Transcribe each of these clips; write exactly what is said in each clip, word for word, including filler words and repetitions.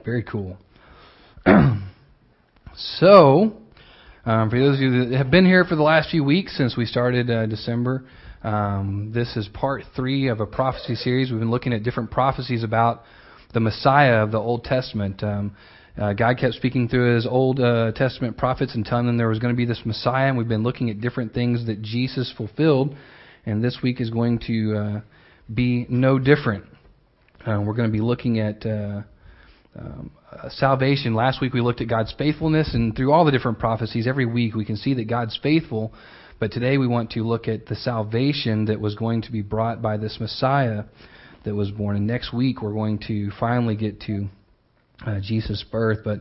Very cool. So, um, for those of you that have been here for the last few weeks since we started uh, December, um, this is part three of a prophecy series. We've been looking at different prophecies about the Messiah of the Old Testament. Um, uh, God kept speaking through His Old uh, Testament prophets and telling them there was going to be this Messiah, and we've been looking at different things that Jesus fulfilled, and this week is going to uh, be no different. Uh, we're going to be looking at uh, um, uh, salvation. Last week we looked at God's faithfulness, and through all the different prophecies, every week we can see that God's faithful. But today we want to look at the salvation that was going to be brought by this Messiah that was born. And next week we're going to finally get to uh, Jesus' birth. But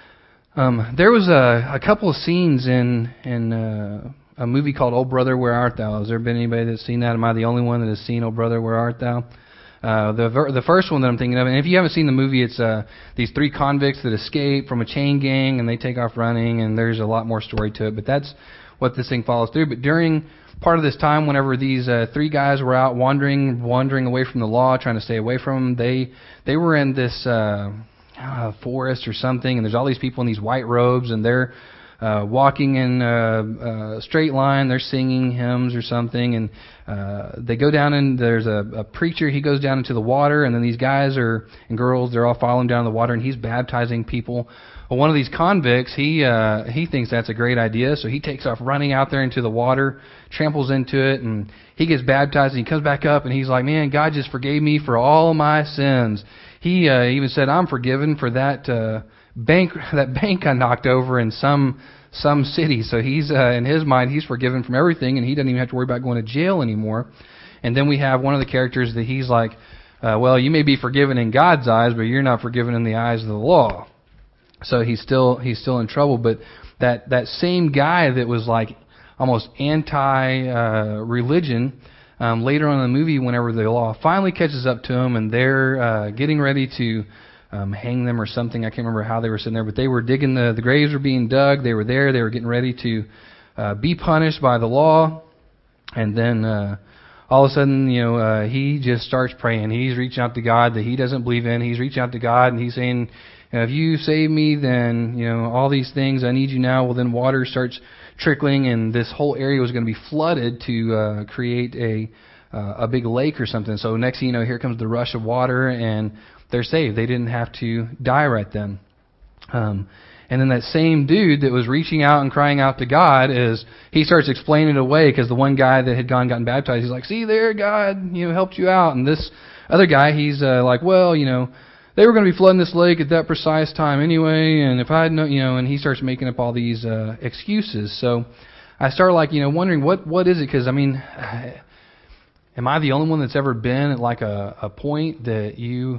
um, there was a, a couple of scenes in in uh, a movie called Old Brother, Where Art Thou? Has there been anybody that's seen that? Am I the only one that has seen Old Brother, Where Art Thou? Uh, the ver- the first one that I'm thinking of, and if you haven't seen the movie, it's uh, these three convicts that escape from a chain gang, and they take off running, and there's a lot more story to it, but that's what this thing follows through. But during part of this time, whenever these uh, three guys were out wandering, wandering away from the law, trying to stay away from them, they they were in this uh, uh, forest or something, and there's all these people in these white robes, and they're Uh, walking in a, a straight line, they're singing hymns or something, and uh, they go down and there's a, a preacher, he goes down into the water, and then these guys are and girls, they're all following down the water, and he's baptizing people. Well, one of these convicts, he uh, he thinks that's a great idea, so he takes off running out there into the water, tramples into it, and he gets baptized, and he comes back up, and he's like, man, God just forgave me for all my sins. He uh, even said, I'm forgiven for that uh, bank that bank I knocked over in some some city. So he's uh, in his mind, he's forgiven from everything, and he doesn't even have to worry about going to jail anymore. And then we have one of the characters that he's like, uh, well, you may be forgiven in God's eyes, but you're not forgiven in the eyes of the law. So he's still he's still in trouble. But that that same guy that was like almost anti uh, religion, um, later on in the movie, whenever the law finally catches up to him, and they're uh, getting ready to Um, hang them or something. I can't remember how they were sitting there, but they were digging the, the graves were being dug. They were there. They were getting ready to uh, be punished by the law. And then uh, all of a sudden, you know, uh, he just starts praying. He's reaching out to God that he doesn't believe in. He's reaching out to God, and he's saying, if you save me, then, you know, all these things, I need you now. Well, then water starts trickling, and this whole area was going to be flooded to uh, create a uh, a big lake or something. So next thing you know, here comes the rush of water, and they're saved. They didn't have to die right then. Um, and then that same dude that was reaching out and crying out to God, is he starts explaining it away, because the one guy that had gone gotten baptized, he's like, see there, God, you know, helped you out. And this other guy, he's uh, like, well, you know, they were going to be flooding this lake at that precise time anyway, and if I had known, you know, and he starts making up all these uh, excuses. So I start like, you know, wondering what what is it? Because I mean, am I the only one that's ever been at like a, a point that you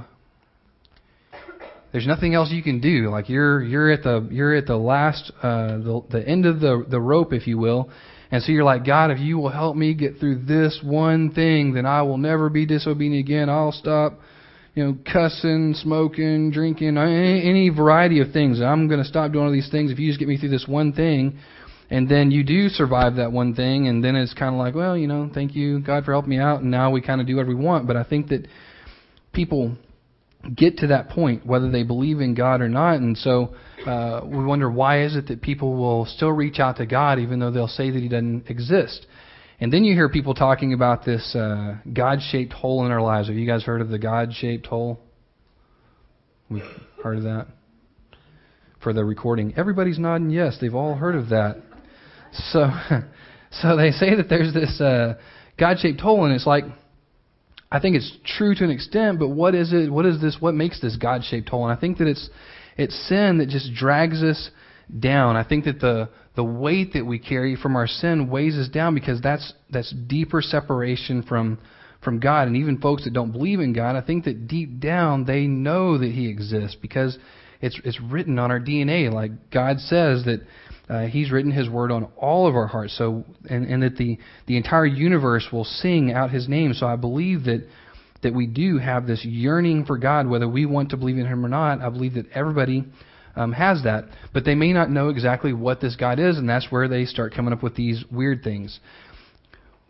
there's nothing else you can do. Like you're you're at the you're at the last uh, the the end of the the rope, if you will, and so you're like, God, if you will help me get through this one thing, then I will never be disobedient again. I'll stop, you know, cussing, smoking, drinking, any, any variety of things. I'm going to stop doing all these things if you just get me through this one thing. And then you do survive that one thing, and then it's kind of like, well, you know, thank you, God, for helping me out, and now we kind of do what we want. But I think that people get to that point, whether they believe in God or not, and so uh, we wonder, why is it that people will still reach out to God even though they'll say that He doesn't exist? And then you hear people talking about this uh, God-shaped hole in our lives. Have you guys heard of the God-shaped hole? We've heard of that? For the recording, everybody's nodding yes. They've all heard of that. So, so they say that there's this uh, God-shaped hole, and it's like, I think it's true to an extent, but what is it? What is this? What makes this God-shaped hole? And I think that it's it's sin that just drags us down. I think that the the weight that we carry from our sin weighs us down, because that's that's deeper separation from from God. And even folks that don't believe in God, I think that deep down they know that He exists, because it's it's written on our D N A. Like God says that Uh, he's written His Word on all of our hearts, so and, and that the, the entire universe will sing out His name. So I believe that that we do have this yearning for God, whether we want to believe in Him or not. I believe that everybody um, has that, but they may not know exactly what this God is, and that's where they start coming up with these weird things. Well,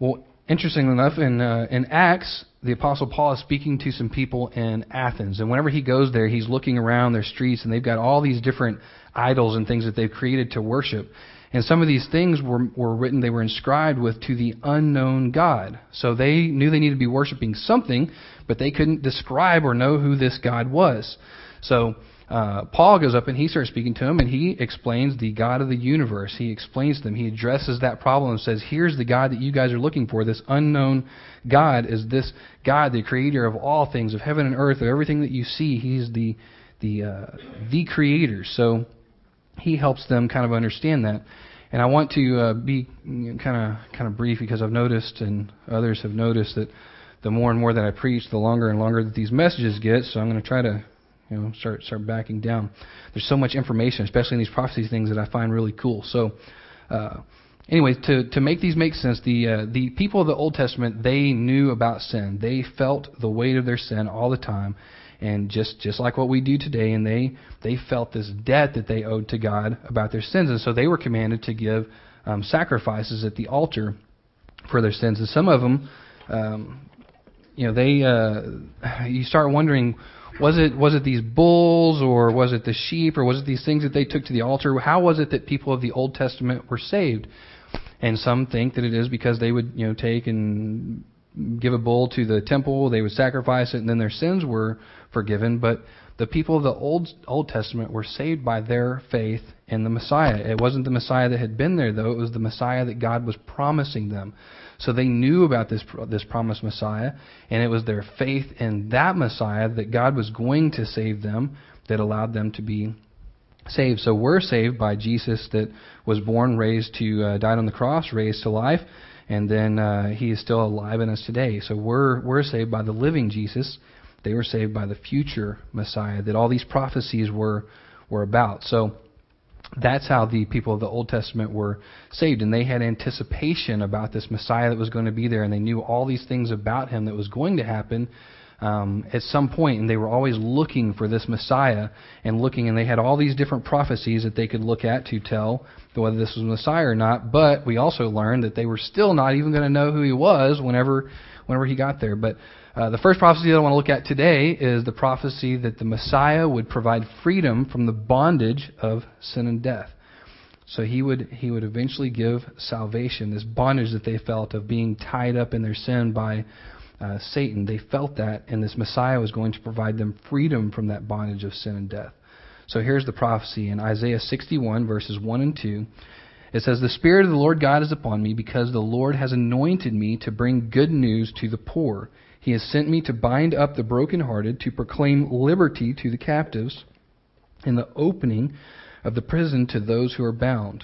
interestingly enough, in uh, in Acts, the Apostle Paul is speaking to some people in Athens. And whenever he goes there, he's looking around their streets, and they've got all these different idols and things that they've created to worship. And some of these things were, were written, they were inscribed with to the unknown God. So they knew they needed to be worshiping something, but they couldn't describe or know who this God was. So uh, Paul goes up and he starts speaking to them, and he explains the God of the universe. He explains to them. He addresses that problem and says, here's the God that you guys are looking for. This unknown God is this God, the creator of all things, of heaven and earth, of everything that you see. He's the the uh, the creator. So he helps them kind of understand that. And I want to uh, be kind of kind of brief, because I've noticed, and others have noticed, that the more and more that I preach, the longer and longer that these messages get. So I'm going to try to, you know, start start backing down. There's so much information, especially in these prophecy things, that I find really cool. So, uh, anyway, to to make these make sense, the uh, the people of the Old Testament, they knew about sin. They felt the weight of their sin all the time. And just, just like what we do today, and they, they felt this debt that they owed to God about their sins. And so they were commanded to give um, sacrifices at the altar for their sins. And some of them, um, you know, they uh, you start wondering, was it was it these bulls, or was it the sheep, or was it these things that they took to the altar? How was it that people of the Old Testament were saved? And some think that it is because they would, you know, take and give a bull to the temple, they would sacrifice it, and then their sins were forgiven. But the people of the Old Old Testament were saved by their faith in the Messiah. It wasn't the Messiah that had been there, though. It was the Messiah that God was promising them. So they knew about this this promised Messiah, and it was their faith in that Messiah, that God was going to save them, that allowed them to be saved. So we're saved by Jesus, that was born, raised to, uh, died on the cross, raised to life. And then uh, he is still alive in us today. So we're we're saved by the living Jesus. They were saved by the future Messiah that all these prophecies were were about. So that's how the people of the Old Testament were saved. And they had anticipation about this Messiah that was going to be there. And they knew all these things about him that was going to happen um, at some point. And they were always looking for this Messiah and looking. And they had all these different prophecies that they could look at to tell whether this was Messiah or not. But we also learned that they were still not even going to know who he was whenever whenever he got there. But uh, the first prophecy that I want to look at today is the prophecy that the Messiah would provide freedom from the bondage of sin and death. So he would he would eventually give salvation, this bondage that they felt of being tied up in their sin by uh, Satan. They felt that, and this Messiah was going to provide them freedom from that bondage of sin and death. So here's the prophecy in Isaiah sixty-one, verses one and two. It says, "The Spirit of the Lord God is upon me, because the Lord has anointed me to bring good news to the poor. He has sent me to bind up the brokenhearted, to proclaim liberty to the captives, and the opening of the prison to those who are bound,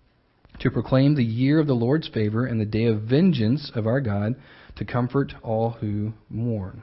to proclaim the year of the Lord's favor and the day of vengeance of our God, to comfort all who mourn."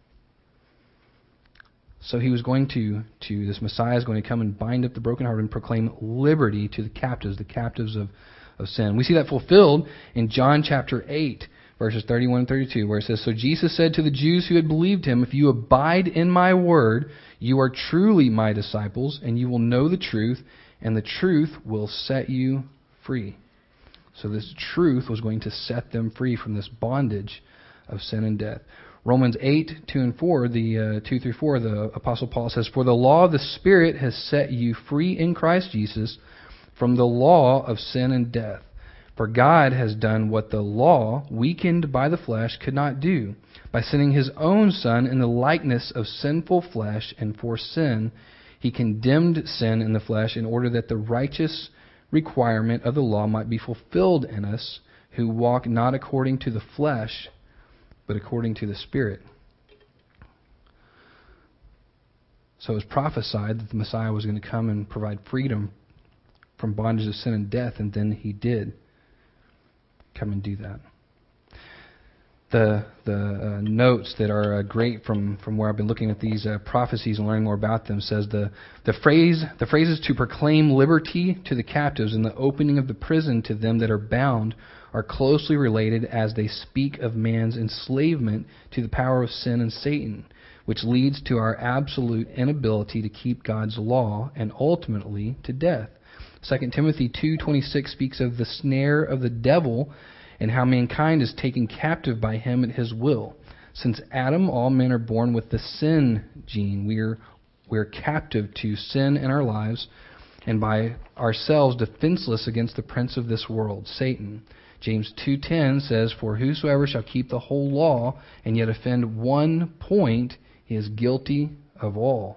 So he was going to, to this Messiah is going to come and bind up the brokenhearted and proclaim liberty to the captives, the captives of, of sin. We see that fulfilled in John chapter eight, verses thirty-one and thirty-two, where it says, "So Jesus said to the Jews who had believed him, 'If you abide in my word, you are truly my disciples, and you will know the truth, and the truth will set you free.'" So this truth was going to set them free from this bondage of sin and death. Romans eight, two and four, the uh, two through four, the Apostle Paul says, "For the law of the Spirit has set you free in Christ Jesus from the law of sin and death. For God has done what the law, weakened by the flesh, could not do. By sending his own Son in the likeness of sinful flesh, and for sin, he condemned sin in the flesh, in order that the righteous requirement of the law might be fulfilled in us, who walk not according to the flesh, but according to the Spirit." So it was prophesied that the Messiah was going to come and provide freedom from bondage of sin and death, and then he did come and do that. The the uh, notes that are uh, great from, from where I've been looking at these uh, prophecies and learning more about them says the the phrase the phrases "to proclaim liberty to the captives" and "the opening of the prison to them that are bound" are closely related, as they speak of man's enslavement to the power of sin and Satan, which leads to our absolute inability to keep God's law and ultimately to death. Second Timothy two twenty-six speaks of the snare of the devil and how mankind is taken captive by him at his will. Since Adam, all men are born with the sin gene. We are, we are captive to sin in our lives, and by ourselves defenseless against the prince of this world, Satan. James two ten says, "For whosoever shall keep the whole law and yet offend one point, he is guilty of all."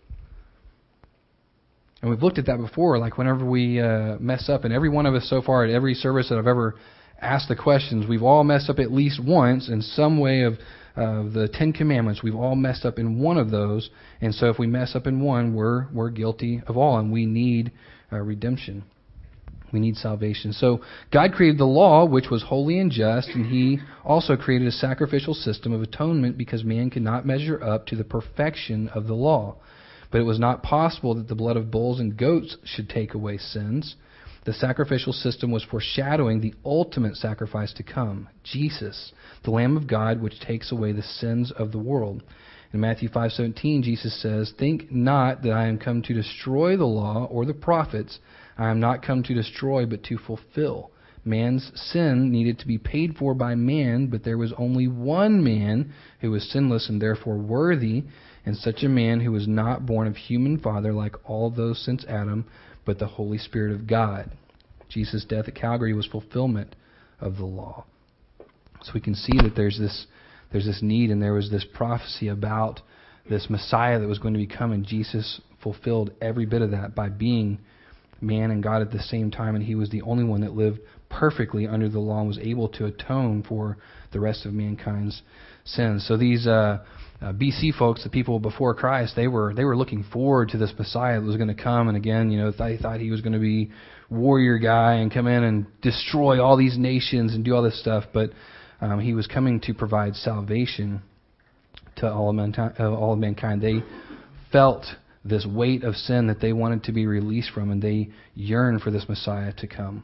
And we've looked at that before, like whenever we uh, mess up, and every one of us so far at every service that I've ever asked the questions, we've all messed up at least once in some way of uh, the Ten Commandments. We've all messed up in one of those, and so if we mess up in one, we're we're guilty of all, and we need uh, redemption. We need salvation. So God created the law, which was holy and just, and He also created a sacrificial system of atonement because man could not measure up to the perfection of the law. But it was not possible that the blood of bulls and goats should take away sins. The sacrificial system was foreshadowing the ultimate sacrifice to come, Jesus, the Lamb of God, which takes away the sins of the world. In Matthew five seventeen, Jesus says, "Think not that I am come to destroy the law or the prophets. I am not come to destroy, but to fulfill." Man's sin needed to be paid for by man, but there was only one man who was sinless and therefore worthy, and such a man who was not born of human father like all those since Adam, but the Holy Spirit of God. Jesus' death at Calvary was fulfillment of the law. So we can see that there's this there's this need, and there was this prophecy about this Messiah that was going to be coming. Jesus fulfilled every bit of that by being man and God at the same time, and He was the only one that lived perfectly under the law and was able to atone for the rest of mankind's sins. So these uh, uh, B C folks, the people before Christ, they were they were looking forward to this Messiah that was going to come, and again, you know, they thought He was going to be warrior guy and come in and destroy all these nations and do all this stuff, but um, He was coming to provide salvation to all of mankind. Uh, all of mankind. They felt this weight of sin that they wanted to be released from, and they yearned for this Messiah to come.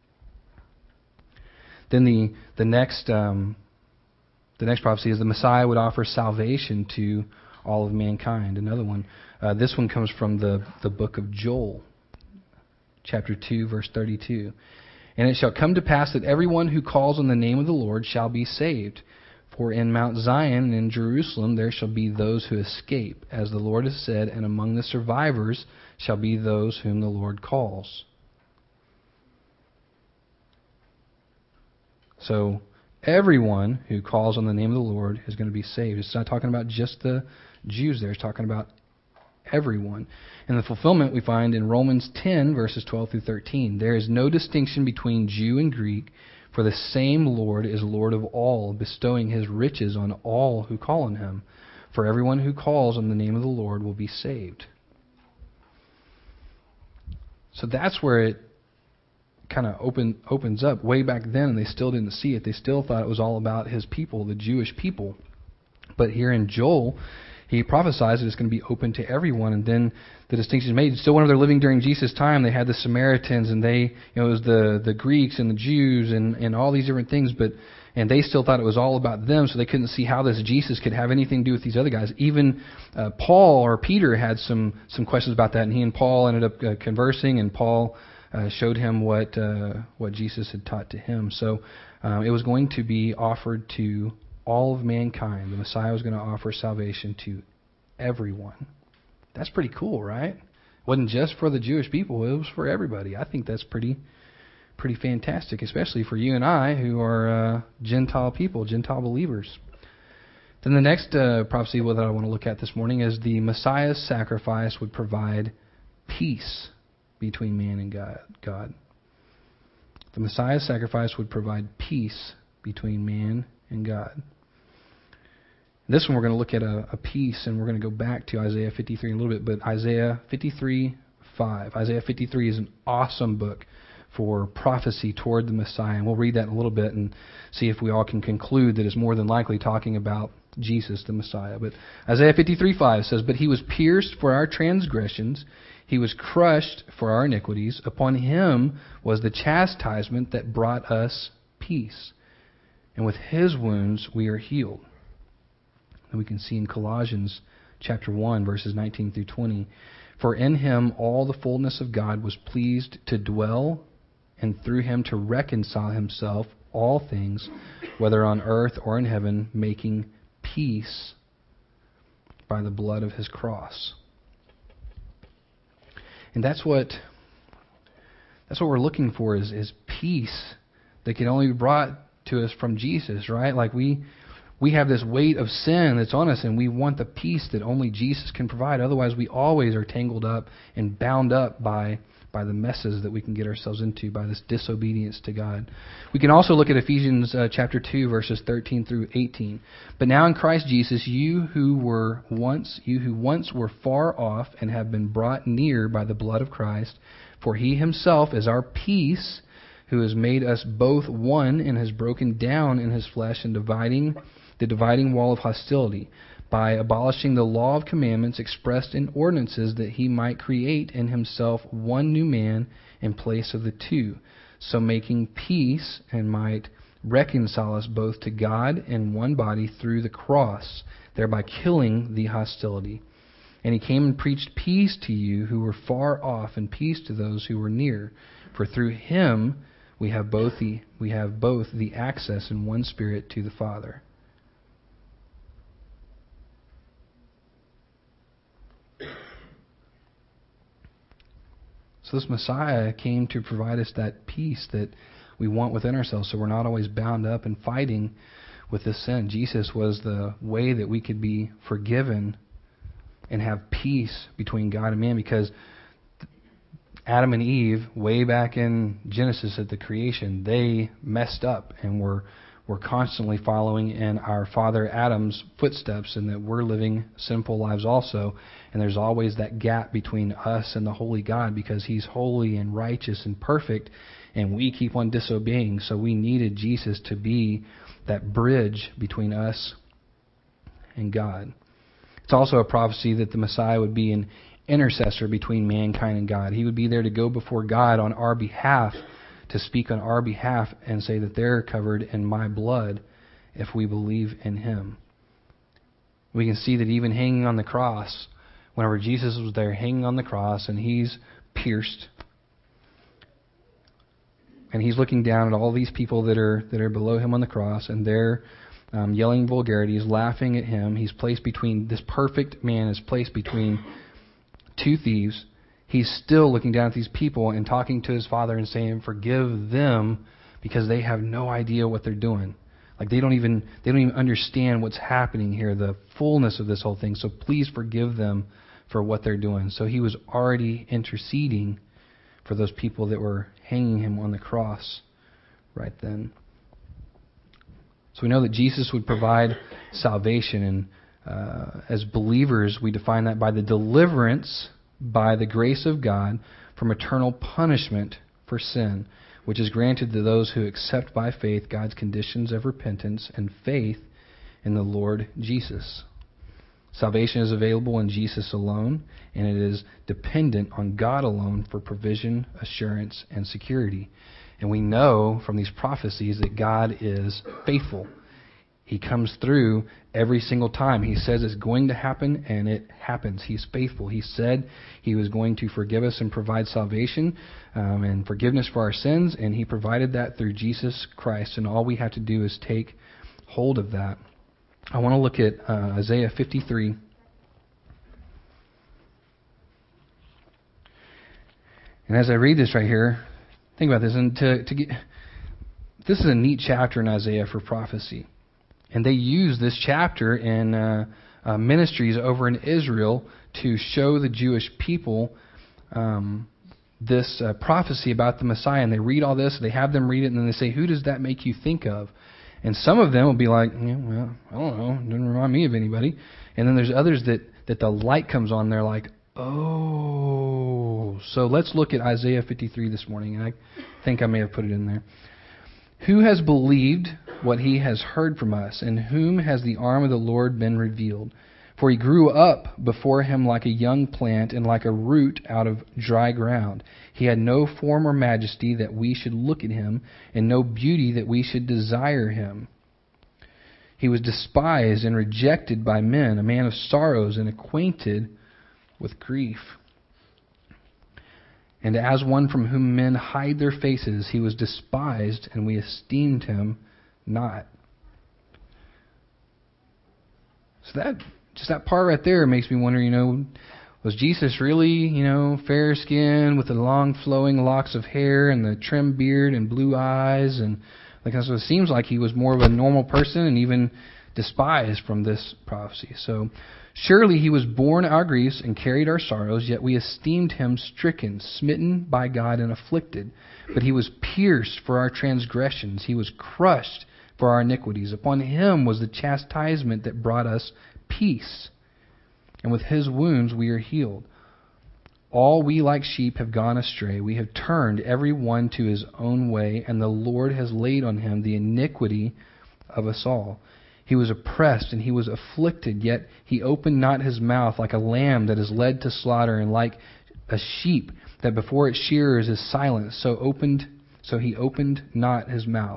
Then the the next um, the next prophecy is the Messiah would offer salvation to all of mankind. Another one. Uh, this one comes from the the book of Joel, chapter two, verse thirty-two. "And it shall come to pass that everyone who calls on the name of the Lord shall be saved. For in Mount Zion and in Jerusalem there shall be those who escape, as the Lord has said, and among the survivors shall be those whom the Lord calls." So everyone who calls on the name of the Lord is going to be saved. It's not talking about just the Jews there. It's talking about everyone. And the fulfillment we find in Romans ten, verses twelve through thirteen. "There is no distinction between Jew and Greek, for the same Lord is Lord of all, bestowing His riches on all who call on Him. For everyone who calls on the name of the Lord will be saved." So that's where it kind of open, opens up. Way back then, and they still didn't see it. They still thought it was all about His people, the Jewish people. But here in Joel, he prophesies that it's going to be open to everyone, and then the distinction is made. Still, when they're living during Jesus' time, they had the Samaritans, and they, you know, it was the, the Greeks and the Jews and, and all these different things, but and they still thought it was all about them, so they couldn't see how this Jesus could have anything to do with these other guys. Even uh, Paul or Peter had some some questions about that, and he and Paul ended up uh, conversing, and Paul uh, showed him what uh, what Jesus had taught to him. So um, it was going to be offered to all of mankind. The Messiah was going to offer salvation to everyone. That's pretty cool, right? It wasn't just for the Jewish people, it was for everybody. I think that's pretty pretty fantastic, especially for you and I who are uh, Gentile people, Gentile believers. Then the next uh, prophecy that I want to look at this morning is the Messiah's sacrifice would provide peace between man and God. God. The Messiah's sacrifice would provide peace between man and God. This one we're going to look at a, a piece, and we're going to go back to Isaiah fifty-three in a little bit, but Isaiah fifty-three five. Isaiah fifty-three is an awesome book for prophecy toward the Messiah, and we'll read that in a little bit and see if we all can conclude that it's more than likely talking about Jesus, the Messiah. But Isaiah fifty-three five says, "But He was pierced for our transgressions, He was crushed for our iniquities. Upon Him was the chastisement that brought us peace, and with His wounds we are healed." And we can see in Colossians chapter one, verses nineteen through twenty, "For in Him all the fullness of God was pleased to dwell, and through Him to reconcile Himself all things, whether on earth or in heaven, making peace by the blood of his cross. And that's what that's what we're looking for is, is peace that can only be brought to us from Jesus, right? Like we we have this weight of sin that's on us, and we want the peace that only Jesus can provide. Otherwise, we always are tangled up and bound up by by the messes that we can get ourselves into by this disobedience to God. We can also look at Ephesians uh, chapter two, verses thirteen through eighteen. But now in Christ Jesus, you who were once you who once were far off and have been brought near by the blood of Christ, for he himself is our peace, who has made us both one and has broken down in his flesh and dividing the dividing wall of hostility, by abolishing the law of commandments expressed in ordinances, that he might create in himself one new man in place of the two, so making peace, and might reconcile us both to God in one body through the cross, thereby killing the hostility. And he came and preached peace to you who were far off, and peace to those who were near. For through him we have both the we have both the access in one Spirit to the Father. So this Messiah came to provide us that peace that we want within ourselves, so we're not always bound up and fighting with this sin. Jesus was the way that we could be forgiven and have peace between God and man, because Adam and Eve, way back in Genesis at the creation, they messed up and were were constantly following in our father Adam's footsteps, and that we're living sinful lives also. And there's always that gap between us and the holy God, because he's holy and righteous and perfect, and we keep on disobeying. So we needed Jesus to be that bridge between us and God. It's also a prophecy that the Messiah would be an intercessor between mankind and God. He would be there to go before God on our behalf, to speak on our behalf and say that they're covered in my blood if we believe in him. We can see that even hanging on the cross, whenever Jesus was there hanging on the cross and he's pierced, and he's looking down at all these people that are that are below him on the cross, and they're um, yelling vulgarities, laughing at him. He's placed between, this perfect man is placed between two thieves. He's still looking down at these people and talking to his Father and saying, forgive them, because they have no idea what they're doing. Like they don't even they don't even understand what's happening here, the fullness of this whole thing. So please forgive them for what they're doing. So he was already interceding for those people that were hanging him on the cross right then. So we know that Jesus would provide salvation, and uh, as believers we define that by the deliverance by the grace of God from eternal punishment for sin, which is granted to those who accept by faith God's conditions of repentance and faith in the Lord Jesus. Salvation is available in Jesus alone, and it is dependent on God alone for provision, assurance, and security. And we know from these prophecies that God is faithful. He comes through every single time. He says it's going to happen, and it happens. He's faithful. He said he was going to forgive us and provide salvation um, and forgiveness for our sins, and he provided that through Jesus Christ. And all we have to do is take hold of that. I want to look at uh, Isaiah fifty-three. And as I read this right here, think about this. And to, to get, this is a neat chapter in Isaiah for prophecy. And they use this chapter in uh, uh, ministries over in Israel to show the Jewish people um, this uh, prophecy about the Messiah. And they read all this, they have them read it, and then they say, who does that make you think of? And some of them will be like, yeah, well, I don't know, it doesn't remind me of anybody. And then there's others that, that the light comes on, they're like, oh. So let's look at Isaiah fifty-three this morning. And I think I may have put it in there. Who has believed what he has heard from us, and whom has the arm of the Lord been revealed? For he grew up before him like a young plant, and like a root out of dry ground. He had no form or majesty that we should look at him, and no beauty that we should desire him. He was despised and rejected by men, a man of sorrows and acquainted with grief. And as one from whom men hide their faces, he was despised, and we esteemed him not. So that, just that part right there makes me wonder, you know, was Jesus really, you know, fair skinned with the long flowing locks of hair and the trim beard and blue eyes? And like that's what it seems like he was more of a normal person and even despised from this prophecy. So surely he was borne our griefs and carried our sorrows, yet we esteemed him stricken, smitten by God, and afflicted. But he was pierced for our transgressions. He was crushed for our iniquities. Upon him was the chastisement that brought us peace, and with his wounds we are healed. All we like sheep have gone astray. We have turned every one to his own way, and the Lord has laid on him the iniquity of us all. He was oppressed and he was afflicted, yet he opened not his mouth. Like a lamb that is led to slaughter, and like a sheep that before its shearers is silent, so opened, so he opened not his mouth.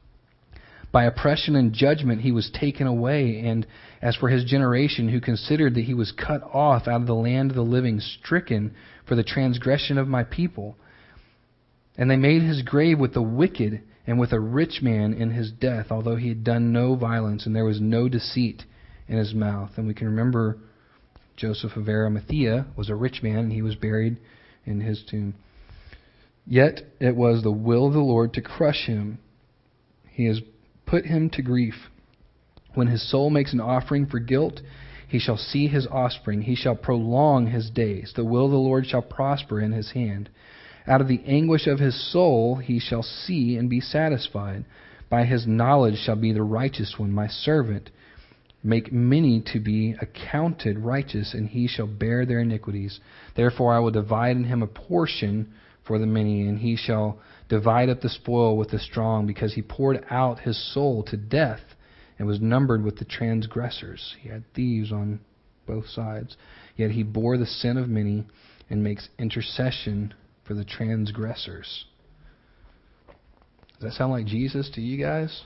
By oppression and judgment he was taken away. And as for his generation, who considered that he was cut off out of the land of the living, stricken for the transgression of my people. And they made his grave with the wicked and with a rich man in his death, although he had done no violence, and there was no deceit in his mouth. And we can remember Joseph of Arimathea was a rich man, and he was buried in his tomb. Yet it was the will of the Lord to crush him. He has put him to grief. When his soul makes an offering for guilt, he shall see his offspring. He shall prolong his days. The will of the Lord shall prosper in his hand. Out of the anguish of his soul he shall see and be satisfied. By his knowledge shall be the righteous one, my servant. Make many to be accounted righteous, and he shall bear their iniquities. Therefore I will divide in him a portion for the many, and he shall divide up the spoil with the strong, because he poured out his soul to death and was numbered with the transgressors. He had thieves on both sides. Yet he bore the sin of many and makes intercession for the transgressors. Does that sound like Jesus to you guys?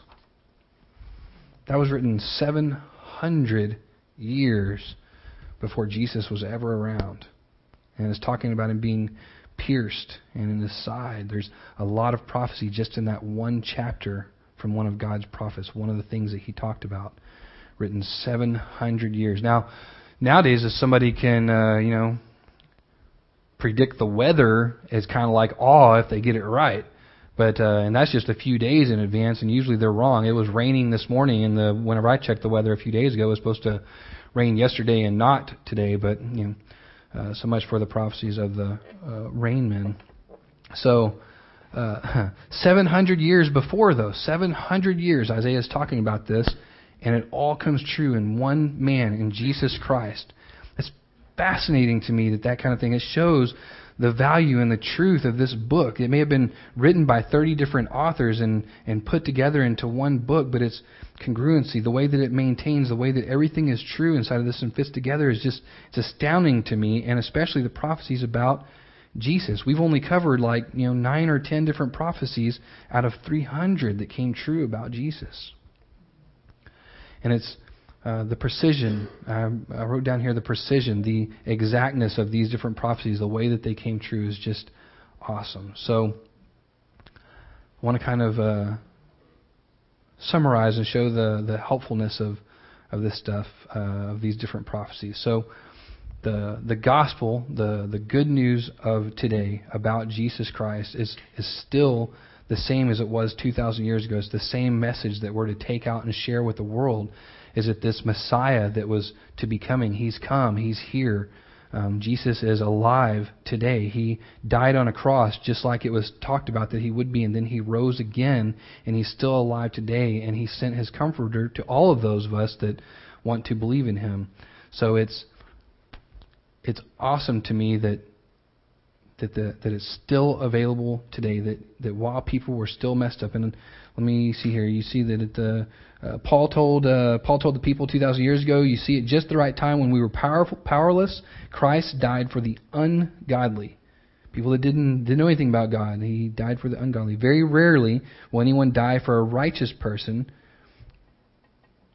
That was written seven hundred years before Jesus was ever around. And it's talking about him being pierced and in his side. There's a lot of prophecy just in that one chapter from one of God's prophets, one of the things that he talked about, written seven hundred years. Now, nowadays, if somebody can, uh, you know, predict the weather, it's kind of like awe if they get it right. But uh, and that's just a few days in advance, and usually they're wrong. It was raining this morning, and the whenever I checked the weather a few days ago, it was supposed to rain yesterday and not today. But you know, uh, so much for the prophecies of the uh, rain men. So uh, seven hundred years before, though, seven hundred years, Isaiah is talking about this, and it all comes true in one man, in Jesus Christ. It's fascinating to me that that kind of thing. It shows the value and the truth of this book. It may have been written by thirty different authors and, and put together into one book, but its congruency, the way that it maintains, the way that everything is true inside of this and fits together is just, it's astounding to me, and especially the prophecies about Jesus. We've only covered like, you know, nine or ten different prophecies out of three hundred that came true about Jesus. And it's Uh, the precision, um, I wrote down here the precision, the exactness of these different prophecies, the way that they came true is just awesome. So I want to kind of uh, summarize and show the, the helpfulness of, of this stuff, uh, of these different prophecies. So the the gospel, the, the good news of today about Jesus Christ is, is still the same as it was two thousand years ago. It's the same message that we're to take out and share with the world. Is that this Messiah that was to be coming, He's come, He's here. Um, Jesus is alive today. He died on a cross just like it was talked about that He would be, and then He rose again, and He's still alive today, and He sent His Comforter to all of those of us that want to believe in Him. So it's it's awesome to me that that the, that it's still available today, that, that while people were still messed up. And let me see here. You see that it, uh, uh, Paul told uh, Paul told the people two thousand years ago, you see at just the right time when we were powerful, powerless, Christ died for the ungodly. People that didn't, didn't know anything about God. He died for the ungodly. Very rarely will anyone die for a righteous person.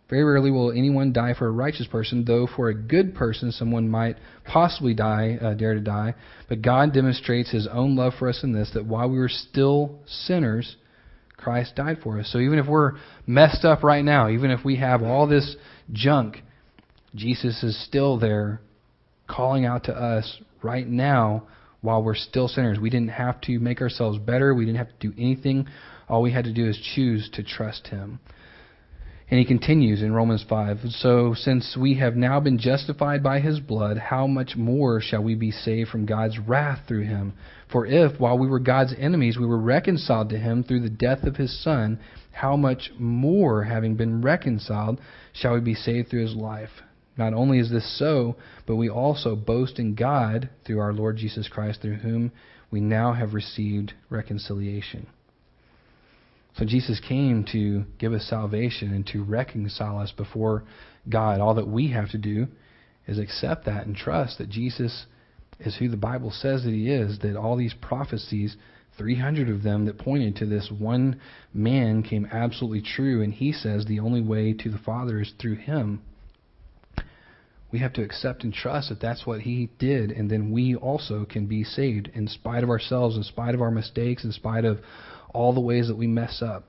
Very rarely will anyone die for a righteous person, though for a good person someone might possibly die, uh, dare to die. But God demonstrates His own love for us in this, that while we were still sinners, Christ died for us. So even if we're messed up right now, even if we have all this junk, Jesus is still there calling out to us right now while we're still sinners. We didn't have to make ourselves better. We didn't have to do anything. All we had to do is choose to trust Him. And he continues in Romans five, so since we have now been justified by His blood, how much more shall we be saved from God's wrath through Him? For if, while we were God's enemies, we were reconciled to Him through the death of His Son, how much more, having been reconciled, shall we be saved through His life? Not only is this so, but we also boast in God through our Lord Jesus Christ, through whom we now have received reconciliation. So Jesus came to give us salvation and to reconcile us before God. All that we have to do is accept that and trust that Jesus is who the Bible says that He is, that all these prophecies, three hundred of them that pointed to this one man, came absolutely true. And He says the only way to the Father is through Him. We have to accept and trust that that's what He did, and then we also can be saved in spite of ourselves, in spite of our mistakes, in spite of all the ways that we mess up.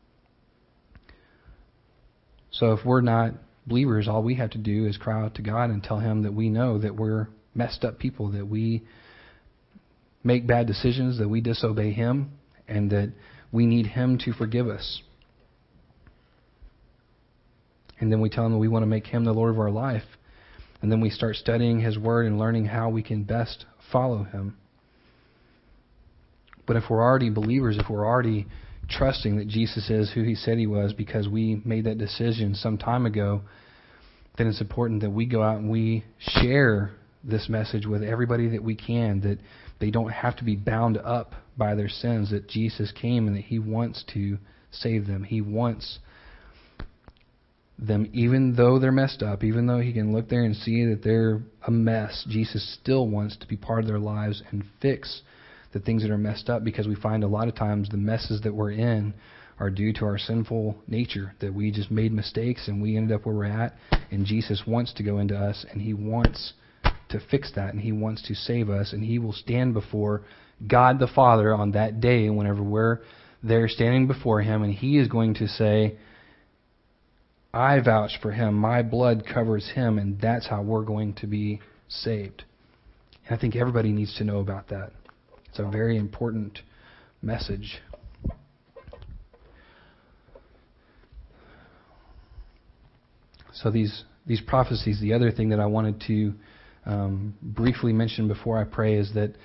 So if we're not believers, all we have to do is cry out to God and tell Him that we know that we're messed up people, that we make bad decisions, that we disobey Him, and that we need Him to forgive us. And then we tell Him that we want to make Him the Lord of our life. And then we start studying His Word and learning how we can best follow Him. But if we're already believers, if we're already trusting that Jesus is who He said He was because we made that decision some time ago, then it's important that we go out and we share this message with everybody that we can, that they don't have to be bound up by their sins, that Jesus came and that He wants to save them. He wants them, even though they're messed up, even though He can look there and see that they're a mess, Jesus still wants to be part of their lives and fix the things that are messed up, because we find a lot of times the messes that we're in are due to our sinful nature, that we just made mistakes and we ended up where we're at, and Jesus wants to go into us and He wants to fix that, and He wants to save us, and He will stand before God the Father on that day whenever we're there standing before Him, and He is going to say, I vouch for him, my blood covers him, and that's how we're going to be saved. And I think everybody needs to know about that. It's a very important message. So these these prophecies, the other thing that I wanted to um, briefly mention before I pray is that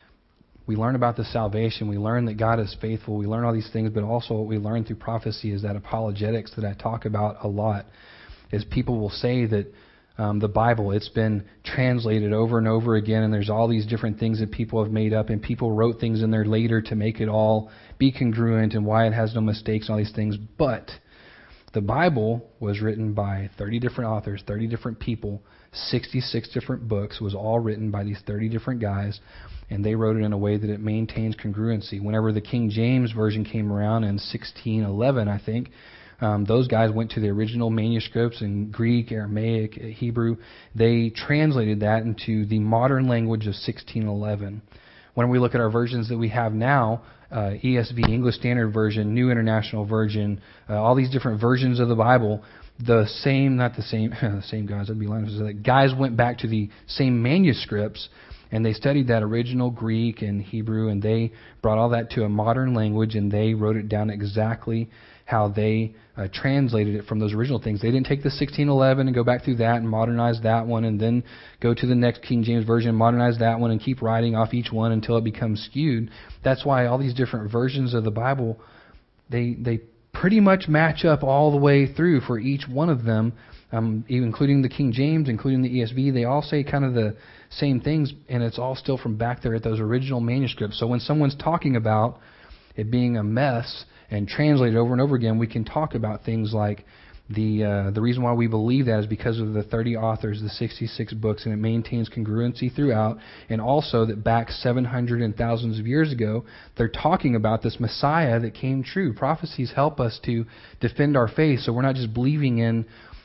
we learn about the salvation. We learn that God is faithful. We learn all these things, but also what we learn through prophecy is that apologetics that I talk about a lot. Is people will say that um, the Bible, it's been translated over and over again, and there's all these different things that people have made up, and people wrote things in there later to make it all be congruent and why it has no mistakes and all these things. But the Bible was written by thirty different authors, thirty different people, sixty-six different books, was all written by these thirty different guys, and they wrote it in a way that it maintains congruency. Whenever the King James Version came around in sixteen eleven, I think, um, those guys went to the original manuscripts in Greek, Aramaic, Hebrew. They translated that into the modern language of sixteen eleven. When we look at our versions that we have now, uh, E S V, English Standard Version, New International Version, uh, all these different versions of the Bible, the same, not the same, the same guys, I'd be lying if I said that. Guys went back to the same manuscripts, and they studied that original Greek and Hebrew, and they brought all that to a modern language, and they wrote it down exactly how they uh, translated it from those original things. They didn't take the sixteen eleven and go back through that and modernize that one, and then go to the next King James Version and modernize that one and keep writing off each one until it becomes skewed. That's why all these different versions of the Bible, they they pretty much match up all the way through for each one of them, um, even including the King James, including the E S V. They all say kind of the same things, and it's all still from back there at those original manuscripts. So when someone's talking about it being a mess and translated over and over again, we can talk about things like the uh, the reason why we believe that is because of the thirty authors, the sixty-six books, and it maintains congruency throughout, and also that back seven hundred and thousands of years ago, they're talking about this Messiah that came true. Prophecies help us to defend our faith, so we're not just believing in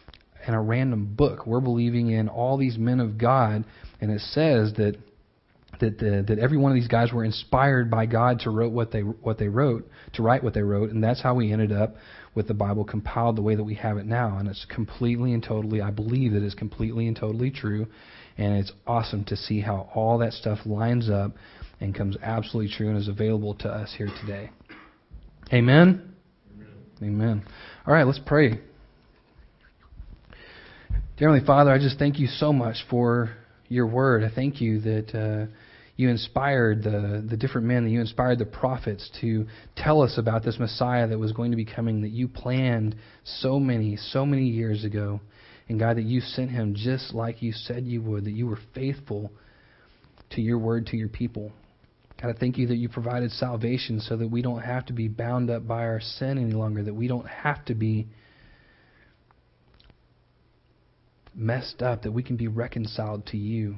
in a random book. We're believing in all these men of God, and it says that that the, that every one of these guys were inspired by God to wrote what they what they wrote, to write what they wrote, and that's how we ended up with the Bible compiled the way that we have it now. And it's completely and totally, I believe that it's completely and totally true, and it's awesome to see how all that stuff lines up and comes absolutely true and is available to us here today. Amen? Amen. Amen. All right, let's pray. Dear Heavenly Father, I just thank you so much for your word. I thank you that uh, you inspired the, the different men, that you inspired the prophets to tell us about this Messiah that was going to be coming, that you planned so many, so many years ago. And God, that you sent him just like you said you would, that you were faithful to your word, to your people. God, I thank you that you provided salvation so that we don't have to be bound up by our sin any longer, that we don't have to be messed up, that we can be reconciled to you.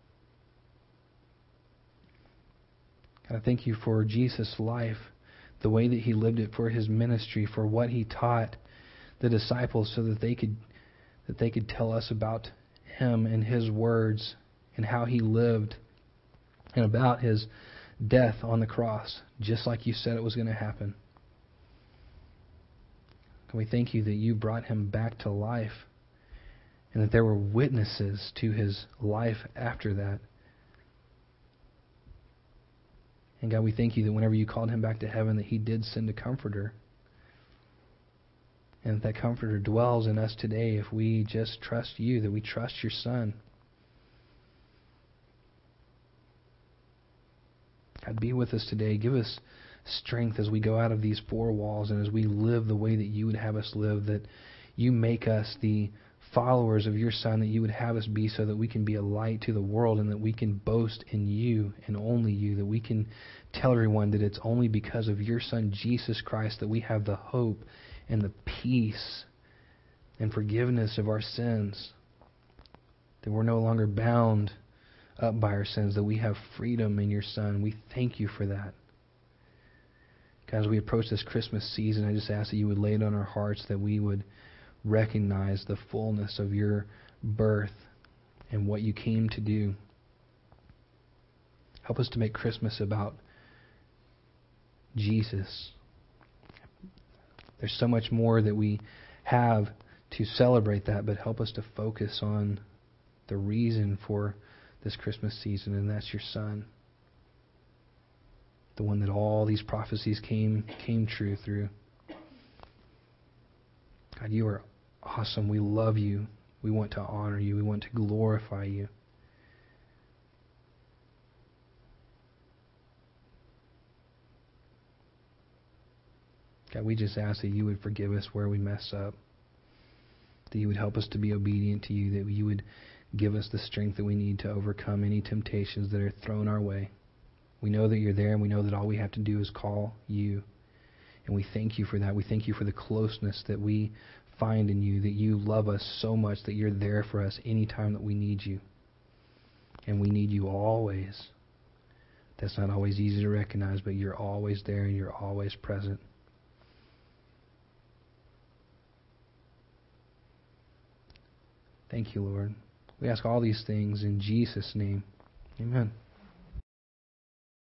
God, I thank you for Jesus' life, the way that he lived it, for his ministry, for what he taught the disciples so that they could that they could tell us about him and his words and how he lived and about his death on the cross, just like you said it was going to happen. Can we thank you that you brought him back to life and that there were witnesses to his life after that. And God, we thank you that whenever you called him back to heaven, that he did send a comforter. And that that comforter dwells in us today if we just trust you, that we trust your Son. God, be with us today. Give us strength as we go out of these four walls and as we live the way that you would have us live, that you make us the followers of your Son that you would have us be, so that we can be a light to the world and that we can boast in you and only you, that we can tell everyone that it's only because of your Son Jesus Christ that we have the hope and the peace and forgiveness of our sins, that we're no longer bound up by our sins, that we have freedom in your Son. We thank you for that. God, as we approach this Christmas season, I just ask that you would lay it on our hearts, that we would recognize the fullness of your birth and what you came to do. Help us to make Christmas about Jesus. There's so much more that we have to celebrate that, but help us to focus on the reason for this Christmas season, and that's your Son. The one that all these prophecies came came true through. God, you are awesome. We love you. We want to honor you. We want to glorify you. God, we just ask that you would forgive us where we mess up, that you would help us to be obedient to you, that you would give us the strength that we need to overcome any temptations that are thrown our way. We know that you're there, and we know that all we have to do is call you. And we thank you for that. We thank you for the closeness that we find in you, that you love us so much that you're there for us anytime that we need you. And we need you always. That's not always easy to recognize, but you're always there and you're always present. Thank you, Lord. We ask all these things in Jesus' name. Amen.